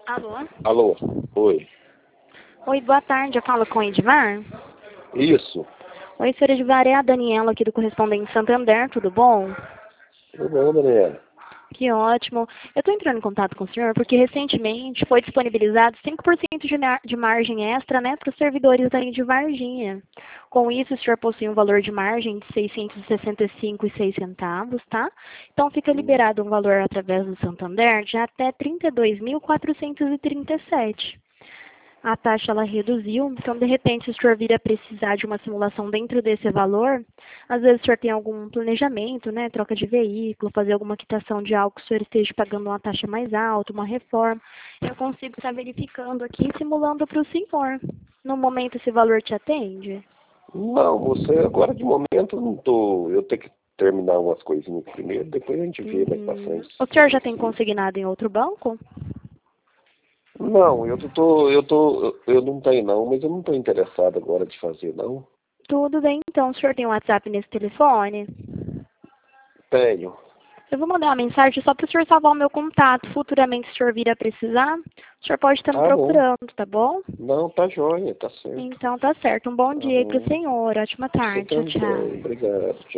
Alô? Alô? Oi. Oi, boa tarde. Eu falo com o Edmar. Isso. Oi, senhor Edmar, é a Daniela aqui do Correspondente Santander, tudo bom? Tudo bom, Daniela? Que ótimo. Eu estou entrando em contato com o senhor porque recentemente foi disponibilizado 5% de margem extra, né, para os servidores aí de Varginha. Com isso, o senhor possui um valor de margem de R$ 665,06, tá? Então fica Hum. liberado um valor através do Santander de até 32.437. A taxa ela reduziu, então de repente se o senhor vir a precisar de uma simulação dentro desse valor, às vezes o senhor tem algum planejamento, né, troca de veículo, fazer alguma quitação de algo que o senhor esteja pagando uma taxa mais alta, uma reforma, eu consigo estar verificando aqui e simulando para o senhor. No momento esse valor te atende? Não, você agora de momento não tô. Eu tenho que terminar umas coisinhas primeiro, depois a gente vê mais pra frente O se eu senhor já tem consigo. consignado em outro banco? Não, eu não tenho não, mas eu não estou interessado agora de fazer não. Tudo bem, então o senhor tem um WhatsApp nesse telefone? Tenho. Eu vou mandar uma mensagem só para o senhor salvar o meu contato. Futuramente, se o senhor vir a precisar, o senhor pode estar me Tá bom. procurando, tá bom? Não, tá joia, tá certo. Então tá certo. Um bom Tá dia aí para o bom. senhor. Ótima Você tarde. Tchau, também. tchau. Obrigado.